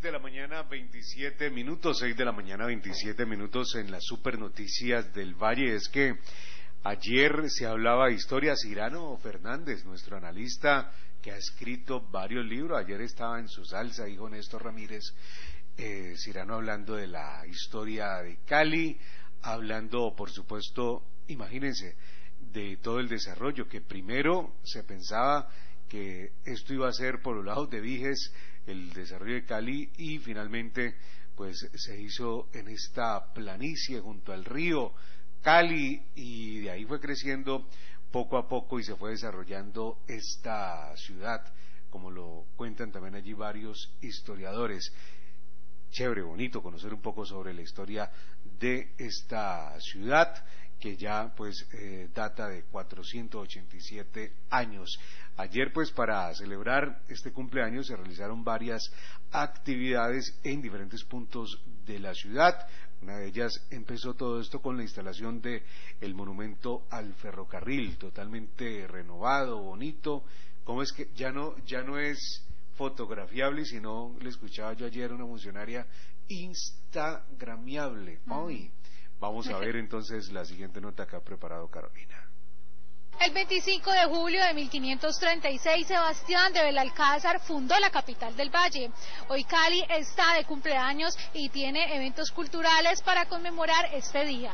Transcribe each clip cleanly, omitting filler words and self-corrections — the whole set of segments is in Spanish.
de la mañana, 27 minutos, 6 de la mañana, 27 minutos en las super noticias del Valle. Es que ayer se hablaba de historia. Cyrano Fernández, nuestro analista que ha escrito varios libros, ayer estaba en su salsa, dijo Néstor Ramírez, Cyrano hablando de la historia de Cali, hablando, por supuesto, imagínense, de todo el desarrollo, que primero se pensaba que esto iba a ser por los lados de Viges, el desarrollo de Cali, y finalmente pues se hizo en esta planicie junto al río Cali, y de ahí fue creciendo poco a poco y se fue desarrollando esta ciudad, como lo cuentan también allí varios historiadores. Chévere, bonito conocer un poco sobre la historia de esta ciudad, que ya pues data de 487 años. Ayer pues para celebrar este cumpleaños se realizaron varias actividades en diferentes puntos de la ciudad. Una de ellas empezó todo esto con la instalación de el monumento al ferrocarril, totalmente renovado, bonito. ¿Cómo es que ya no es fotografiable, sino, le escuchaba yo ayer a una funcionaria, instagramiable? Hoy vamos a ver entonces la siguiente nota que ha preparado Carolina. El 25 de julio de 1536, Sebastián de Belalcázar fundó la capital del Valle. Hoy Cali está de cumpleaños y tiene eventos culturales para conmemorar este día.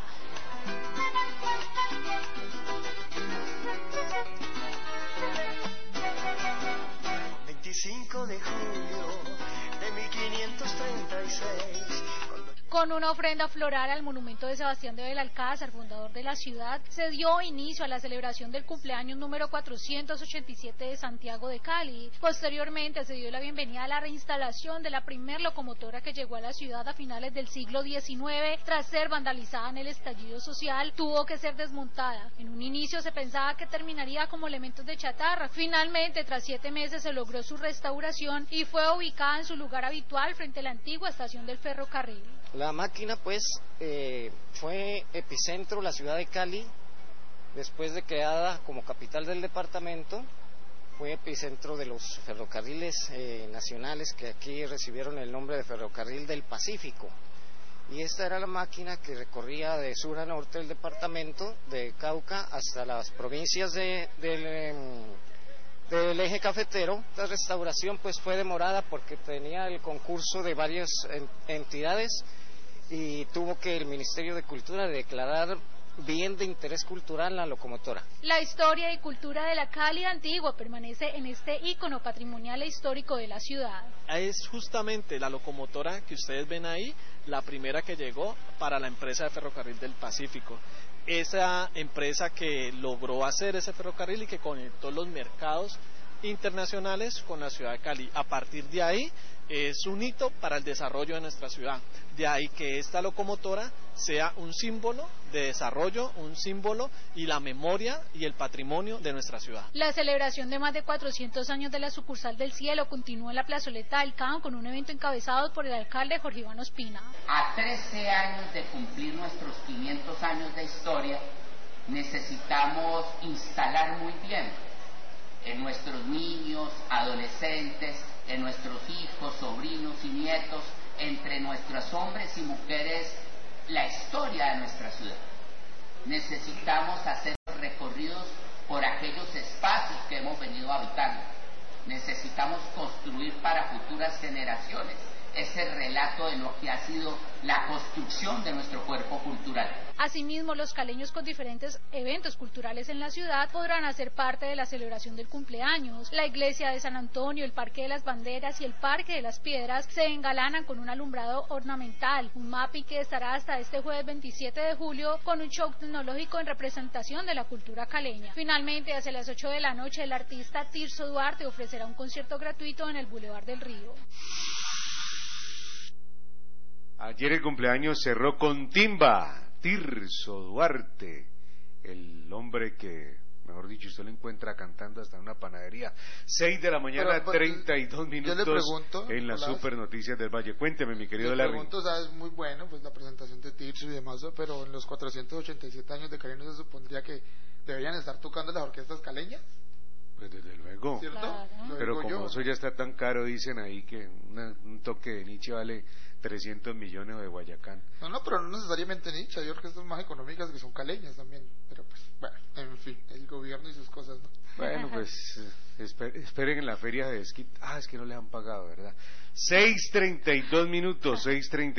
De julio de 1536. Con una ofrenda floral al monumento de Sebastián de Belalcázar, fundador de la ciudad, se dio inicio a la celebración del cumpleaños número 487 de Santiago de Cali. Posteriormente se dio la bienvenida a la reinstalación de la primer locomotora que llegó a la ciudad a finales del siglo XIX. Tras ser vandalizada en el estallido social, tuvo que ser desmontada. En un inicio se pensaba que terminaría como elementos de chatarra. Finalmente, tras 7 meses, se logró su restauración y fue ubicada en su lugar habitual frente a la antigua estación del ferrocarril. La máquina pues fue epicentro la ciudad de Cali, después de creada como capital del departamento, fue epicentro de los ferrocarriles nacionales que aquí recibieron el nombre de Ferrocarril del Pacífico. Y esta era la máquina que recorría de sur a norte del departamento, de Cauca hasta las provincias del eje cafetero. La restauración pues fue demorada porque tenía el concurso de varias entidades y tuvo que el Ministerio de Cultura declarar bien de interés cultural la locomotora. La historia y cultura de la Cali antigua permanece en este ícono patrimonial e histórico de la ciudad. Es justamente la locomotora que ustedes ven ahí, la primera que llegó para la empresa de Ferrocarril del Pacífico. Esa empresa que logró hacer ese ferrocarril y que conectó los mercados internacionales con la ciudad de Cali. A partir de ahí es un hito para el desarrollo de nuestra ciudad. De ahí que esta locomotora sea un símbolo de desarrollo, un símbolo y la memoria y el patrimonio de nuestra ciudad. La celebración de más de 400 años de la sucursal del Cielo continúa en la plazoleta del CAM con un evento encabezado por el alcalde Jorge Iván Ospina. A 13 años de cumplir nuestros 500 años de historia, necesitamos instalar muy bien en nuestros niños, adolescentes, en nuestros hijos, sobrinos y nietos, entre nuestros hombres y mujeres, la historia de nuestra ciudad. Necesitamos hacer recorridos por aquellos espacios que hemos venido habitando. Necesitamos construir para futuras generaciones ese relato de lo que ha sido la construcción de nuestro cuerpo cultural. Asimismo, los caleños con diferentes eventos culturales en la ciudad podrán hacer parte de la celebración del cumpleaños. La iglesia de San Antonio, el Parque de las Banderas y el Parque de las Piedras se engalanan con un alumbrado ornamental, un mapping que estará hasta este jueves 27 de julio con un show tecnológico en representación de la cultura caleña. Finalmente, hacia las 8 de la noche, el artista Tirso Duarte ofrecerá un concierto gratuito en el Boulevard del Río. Ayer el cumpleaños cerró con timba, Tirso Duarte, el hombre que, mejor dicho, usted lo encuentra cantando hasta en una panadería. 6 de la mañana, 32 minutos pregunto, en las super noticias del Valle. Cuénteme, mi querido Larry. Le pregunto, sabes, muy bueno, pues la presentación de Tirso y demás, pero en los 487 años de Cali no se supondría que deberían estar tocando las orquestas caleñas. Pues desde luego. ¿Cierto? Claro. Lo Pero digo como yo. eso ya está tan caro, dicen ahí que un toque de Nietzsche vale 300 millones de Guayacán. No, pero no necesariamente Nietzsche, hay orquestas más económicas que son caleñas también, pero pues, bueno, en fin, el gobierno y sus cosas, ¿no? Bueno, pues esperen en la feria de esquí. Es que no les han pagado, ¿verdad? 6:32 minutos, 6:32.